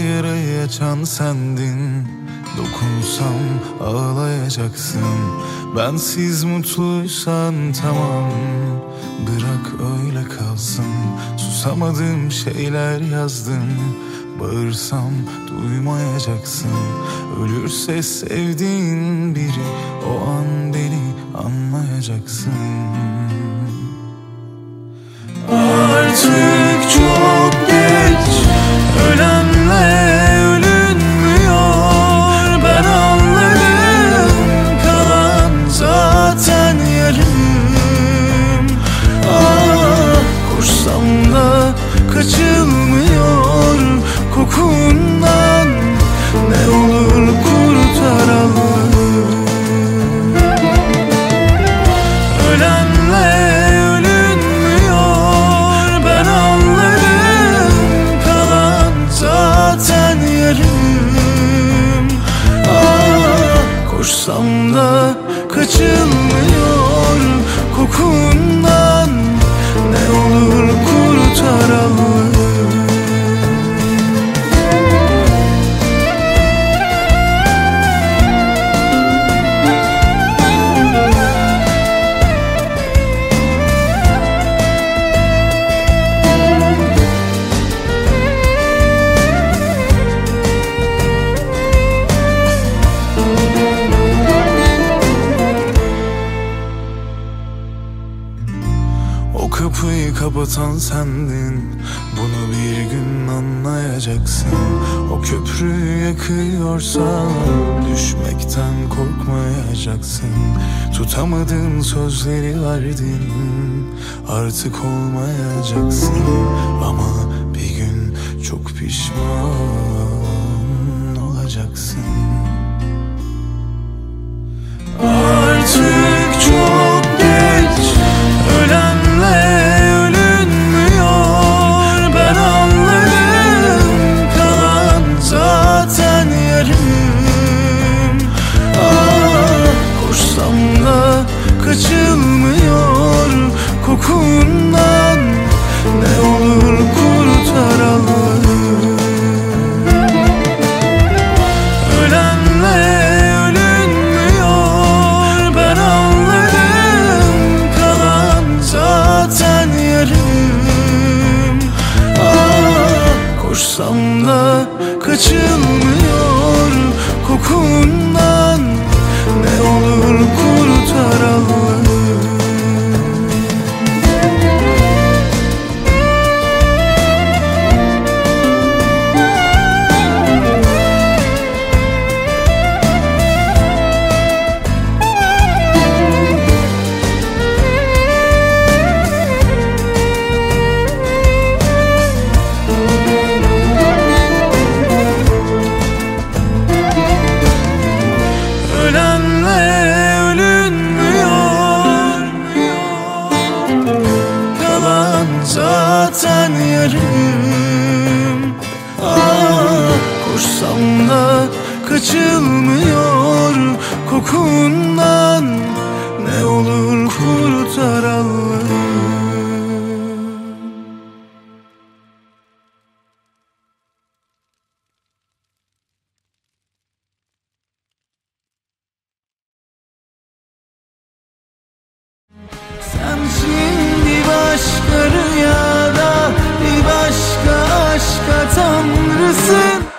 yarayı açan sendin. Dokunsam ağlayacaksın. Bensiz mutluysan tamam, bırak öyle kalsın. Susamadığım şeyler yazdım. Bağırsam duymayacaksın. Ölürse sevdiğin biri, o an beni anlayacaksın. Artık çok geç, ölenle ölünmüyor. Ben anladım, kalan zaten yarım. Koşsam da kaçılmıyor kokundan. Ne olur kurtaralım. Ölenle ölünmüyor. Ben anladım, kalan zaten yarım. Koşsam da kaçılmıyor kokundan. Ne olur kurtaralım. O kapıyı kapatan sendin. Bunu bir gün anlayacaksın. O köprüyü yakıyorsan düşmekten korkmayacaksın. Tutamadığın sözleri verdin, artık olmayacaksın. Ama bir gün çok pişman olacaksın. Artık çok geç, ölenle ölünmüyor. Ben anladım, kalan zaten yarım. Koşsam da kaçılmıyor kokundan. Ne olur kurtaralım. Ölenle ölünmüyor. Ben anladım, kalan zaten yarım. Koşsam da kaçılmıyor kokundan. Ne olur kurtaralım. Ölenle ölünmüyor. Kalan zaten yarım. Koşsam da kaçılmıyor kokundan. Ne olur kurtaralım. Sen şimdi başka rüyada, bir başka aşka tanrısın.